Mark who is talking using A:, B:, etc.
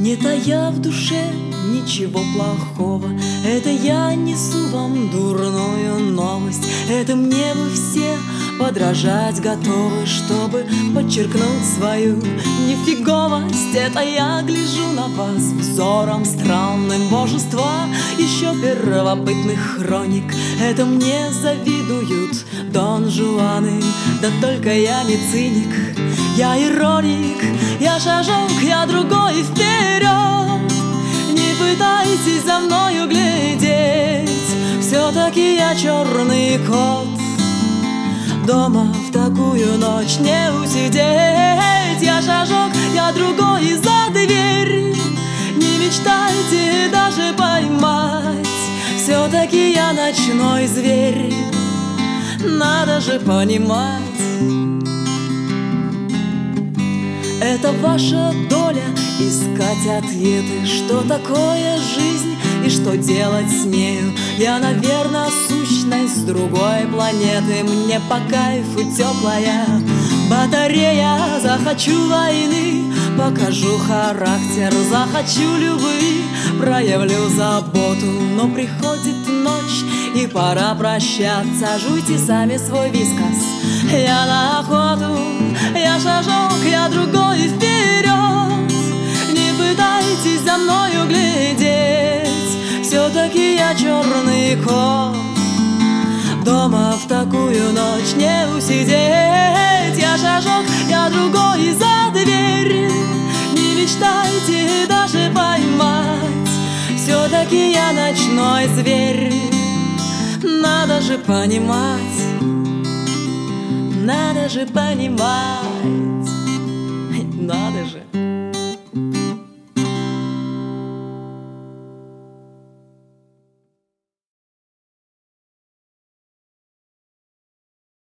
A: Не тая в душе ничего плохого, это я несу вам дурную новость. Это мне вы все подражать готовы, чтобы подчеркнуть свою нифиговость. Это я гляжу на вас взором странным божества еще первобытных хроник. Это мне завидуют Дон Жуаны, да только я не циник, я ироник, я шажок, я другой вперед. Не пытайтесь за мною глядеть, все-таки я черный кот. Дома в такую ночь не усидеть, я шажок, я другой за дверь. Не мечтайте даже поймать, все-таки я ночной зверь. Надо же понимать, это ваша доля искать ответы, что такое жизнь и что делать с нею. Я, наверное, сущность с другой планеты, мне по кайфу теплая батарея. Захочу войны, покажу характер, захочу любви, проявлю заботу. Но приходит ночь и пора прощаться, жуйте сами свой вискас, я на охоту. Я шажок, я другой вперед. Не пытайтесь за мною глядеть, все-таки я черный кот. Дома в такую ночь не усидеть, я шажок, я другой за дверь. Не мечтайте даже поймать, все-таки я ночной зверь. Надо же понимать, надо же понимать.